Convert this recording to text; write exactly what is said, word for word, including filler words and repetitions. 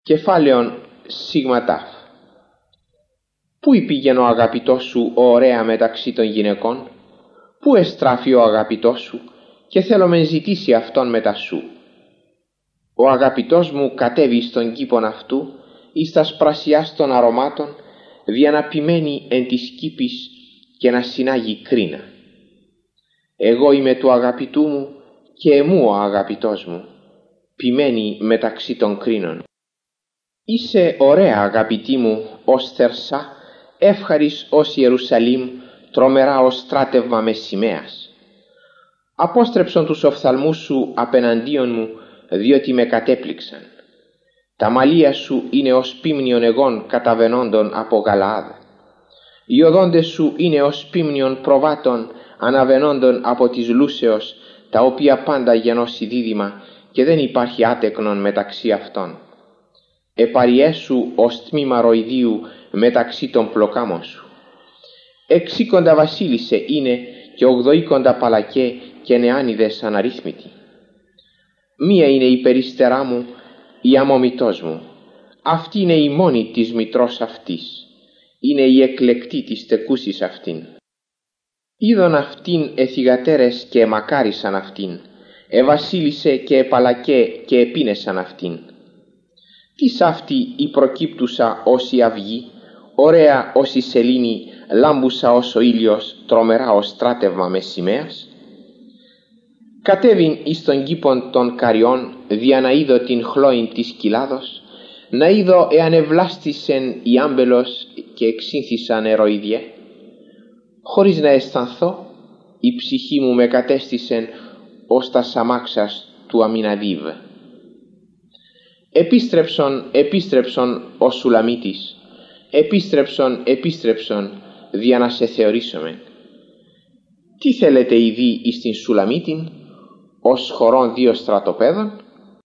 Κεφάλαιον σιγματάφ. Πού υπήγαινε ο αγαπητός σου ωραία μεταξύ των γυναικών? Πού εστράφει ο αγαπητός σου και θέλω μεν ζητήσει αυτόν μετά σου? Ο αγαπητός μου κατέβει στον κήπον αυτού εις τας πρασιάς των αρωμάτων, δια να ποιμένει εν της κήπης και να συνάγει κρίνα. Εγώ είμαι του αγαπητού μου και εμού ο αγαπητός μου, ποιμένη μεταξύ των κρίνων. Είσαι ωραία αγαπητή μου ως Θερσά, εύχαρης ως Ιερουσαλήμ, τρομερά ως στράτευμα με σημαίας. Απόστρεψον τους οφθαλμούς σου απέναντίον μου, διότι με κατέπληξαν. Τα μαλλία σου είναι ως πίμνιον εγών καταβαινόντων από Γαλαάδ. Οι οδόντες σου είναι ως πίμνιον προβάτων αναβαινόντων από της λούσεως, τα οποία πάντα γενώσει δίδυμα και δεν υπάρχει άτεκνον μεταξύ αυτών. Επαριέσου ως τμήμα ροηδίου μεταξύ των πλοκάμων σου. Εξήκοντα βασίλισσε είναι και ογδοήκοντα παλακέ και νεάνιδες αναρρύθμιτοι. Μία είναι η περιστερά μου, η αμωμητός μου. Αυτή είναι η μόνη της μητρός αυτής. Είναι η εκλεκτή της τεκούσης αυτήν. Είδον αυτήν εθιγατέρες και εμακάρισαν αυτήν. Εβασίλισσε και επαλακέ και επίνεσαν αυτήν. Τις αυτή η προκύπτουσα ως η αυγή, ωραία ως η σελήνη, λάμπουσα ως ο ήλιος, τρομερά ως στράτευμα με σημαίας. Κατέβην εις τον κήπον των καριών, δια να είδω την χλώην της κοιλάδος, να είδω εάν ευλάστησεν η άμπελος και εξήνθησαν ερωίδιε. Χωρίς να αισθανθώ, η ψυχή μου με κατέστησεν ως τα σαμάξας του Αμιναδίβ. Επίστρεψον, επίστρεψον ο Σουλαμίτης, επίστρεψον, επίστρεψον, δια να σε θεωρήσομεν. Τι θέλετε ειδεί εις την Σουλαμίτην, ως χωρών δύο στρατοπέδων?